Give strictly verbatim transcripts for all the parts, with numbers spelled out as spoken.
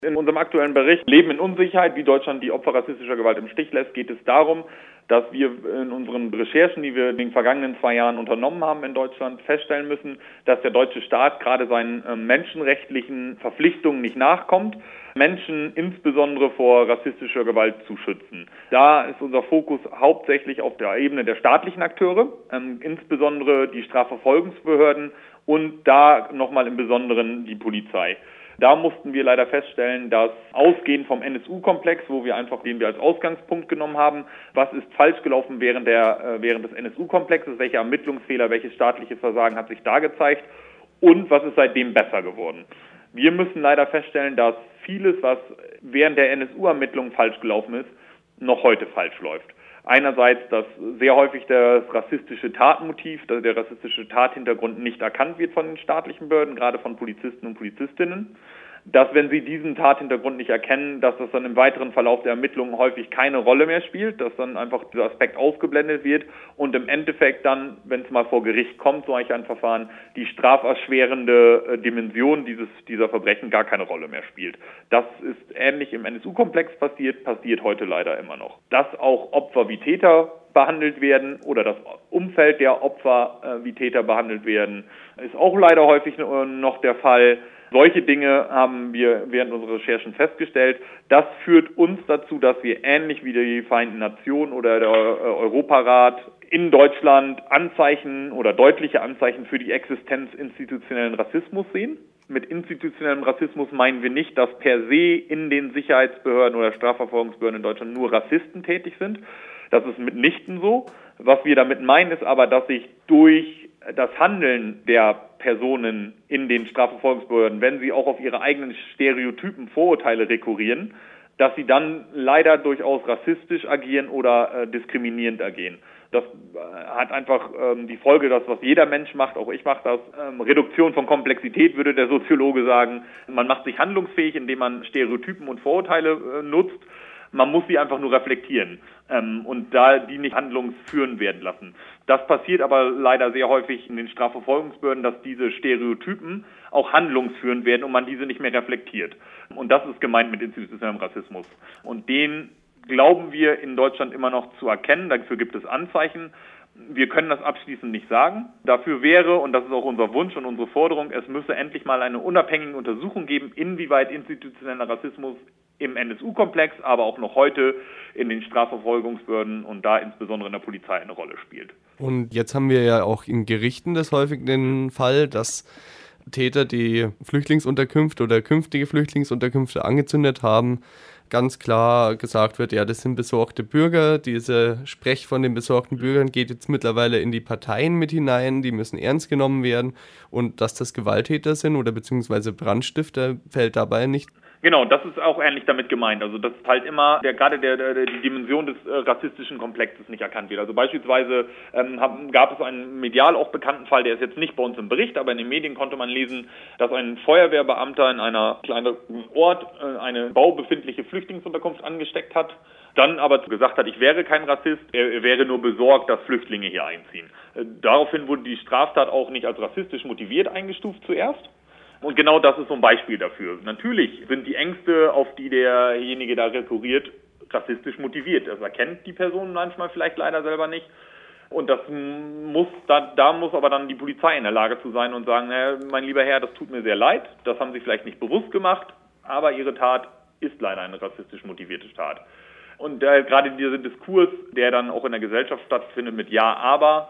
In unserem aktuellen Bericht Leben in Unsicherheit, wie Deutschland die Opfer rassistischer Gewalt im Stich lässt, geht es darum, dass wir in unseren Recherchen, die wir in den vergangenen zwei Jahren unternommen haben in Deutschland, feststellen müssen, dass der deutsche Staat gerade seinen äh, menschenrechtlichen Verpflichtungen nicht nachkommt, Menschen insbesondere vor rassistischer Gewalt zu schützen. Da ist unser Fokus hauptsächlich auf der Ebene der staatlichen Akteure, ähm, insbesondere die Strafverfolgungsbehörden und da nochmal im Besonderen die Polizei. Da mussten wir leider feststellen, dass ausgehend vom N S U-Komplex, wo wir einfach den wir als Ausgangspunkt genommen haben, was ist falsch gelaufen während der äh, während des N S U-Komplexes, welche Ermittlungsfehler, welches staatliche Versagen hat sich da gezeigt und was ist seitdem besser geworden. Wir müssen leider feststellen, dass vieles, was während der N S U-Ermittlungen falsch gelaufen ist, noch heute falsch läuft. Einerseits, dass sehr häufig das rassistische Tatmotiv, also der rassistische Tathintergrund nicht erkannt wird von den staatlichen Behörden, gerade von Polizisten und Polizistinnen. Dass, wenn sie diesen Tathintergrund nicht erkennen, dass das dann im weiteren Verlauf der Ermittlungen häufig keine Rolle mehr spielt, dass dann einfach dieser Aspekt ausgeblendet wird und im Endeffekt dann, wenn es mal vor Gericht kommt, so ein Verfahren, die straferschwerende Dimension dieses, dieser Verbrechen gar keine Rolle mehr spielt. Das ist ähnlich im N S U-Komplex passiert, passiert heute leider immer noch. Dass auch Opfer wie Täter behandelt werden oder das Umfeld der Opfer äh, wie Täter behandelt werden, ist auch leider häufig noch der Fall. Solche Dinge haben wir während unserer Recherchen festgestellt. Das führt uns dazu, dass wir ähnlich wie die Vereinten Nationen oder der Europarat in Deutschland Anzeichen oder deutliche Anzeichen für die Existenz institutionellen Rassismus sehen. Mit institutionellem Rassismus meinen wir nicht, dass per se in den Sicherheitsbehörden oder Strafverfolgungsbehörden in Deutschland nur Rassisten tätig sind. Das ist mitnichten so. Was wir damit meinen, ist aber, dass sich durch das Handeln der Personen in den Strafverfolgungsbehörden, wenn sie auch auf ihre eigenen Stereotypen, Vorurteile rekurrieren, dass sie dann leider durchaus rassistisch agieren oder äh, diskriminierend agieren. Das äh, hat einfach ähm, die Folge, dass was jeder Mensch macht, auch ich mache das, ähm, Reduktion von Komplexität, würde der Soziologe sagen. Man macht sich handlungsfähig, indem man Stereotypen und Vorurteile äh, nutzt. Man muss sie einfach nur reflektieren ähm, und da die nicht handlungsführend werden lassen. Das passiert aber leider sehr häufig in den Strafverfolgungsbehörden, dass diese Stereotypen auch handlungsführend werden und man diese nicht mehr reflektiert. Und das ist gemeint mit institutionellem Rassismus. Und den glauben wir in Deutschland immer noch zu erkennen. Dafür gibt es Anzeichen. Wir können das abschließend nicht sagen. Dafür wäre, und das ist auch unser Wunsch und unsere Forderung, es müsse endlich mal eine unabhängige Untersuchung geben, inwieweit institutioneller Rassismus im N S U-Komplex, aber auch noch heute in den Strafverfolgungsbehörden und da insbesondere in der Polizei eine Rolle spielt. Und jetzt haben wir ja auch in Gerichten das häufig den Fall, dass Täter, die Flüchtlingsunterkünfte oder künftige Flüchtlingsunterkünfte angezündet haben, ganz klar gesagt wird, ja, das sind besorgte Bürger. Dieser Sprech von den besorgten Bürgern geht jetzt mittlerweile in die Parteien mit hinein, die müssen ernst genommen werden. Und dass das Gewalttäter sind oder beziehungsweise Brandstifter, fällt dabei nicht. Genau, das ist auch ähnlich damit gemeint. Also das ist halt immer der, gerade der, der, die Dimension des äh, rassistischen Komplexes nicht erkannt wird. Also beispielsweise ähm, hab, gab es einen medial auch bekannten Fall, der ist jetzt nicht bei uns im Bericht, aber in den Medien konnte man lesen, dass ein Feuerwehrbeamter in einer kleinen Ort äh, eine baubefindliche Flüchtlingsunterkunft angesteckt hat, dann aber gesagt hat, ich wäre kein Rassist, er, er wäre nur besorgt, dass Flüchtlinge hier einziehen. Äh, daraufhin wurde die Straftat auch nicht als rassistisch motiviert eingestuft zuerst. Und genau das ist so ein Beispiel dafür. Natürlich sind die Ängste, auf die derjenige da rekurriert, rassistisch motiviert. Das erkennt die Person manchmal vielleicht leider selber nicht. Und das muss, da, da muss aber dann die Polizei in der Lage zu sein und sagen, na, mein lieber Herr, das tut mir sehr leid, das haben Sie vielleicht nicht bewusst gemacht, aber Ihre Tat ist leider eine rassistisch motivierte Tat. Und äh, gerade dieser Diskurs, der dann auch in der Gesellschaft stattfindet mit Ja, aber,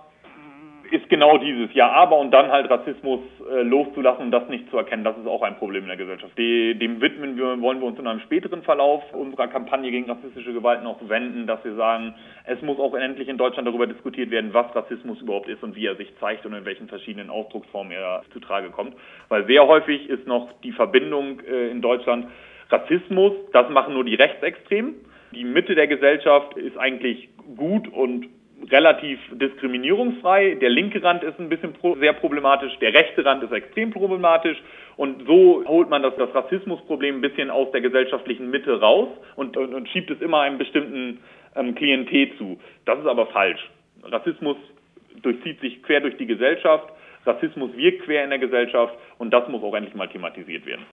ist genau dieses Ja, aber und dann halt Rassismus äh, loszulassen und das nicht zu erkennen, das ist auch ein Problem in der Gesellschaft. De, dem widmen wir, wollen wir uns in einem späteren Verlauf unserer Kampagne gegen rassistische Gewalt noch wenden, dass wir sagen, es muss auch endlich in Deutschland darüber diskutiert werden, was Rassismus überhaupt ist und wie er sich zeigt und in welchen verschiedenen Ausdrucksformen er zu Trage kommt. Weil sehr häufig ist noch die Verbindung äh, in Deutschland Rassismus, das machen nur die Rechtsextremen. Die Mitte der Gesellschaft ist eigentlich gut und relativ diskriminierungsfrei. Der linke Rand ist ein bisschen pro, sehr problematisch, der rechte Rand ist extrem problematisch und so holt man das, das Rassismusproblem ein bisschen aus der gesellschaftlichen Mitte raus und, und, und schiebt es immer einem bestimmten ähm, Klientel zu. Das ist aber falsch. Rassismus durchzieht sich quer durch die Gesellschaft, Rassismus wirkt quer in der Gesellschaft und das muss auch endlich mal thematisiert werden.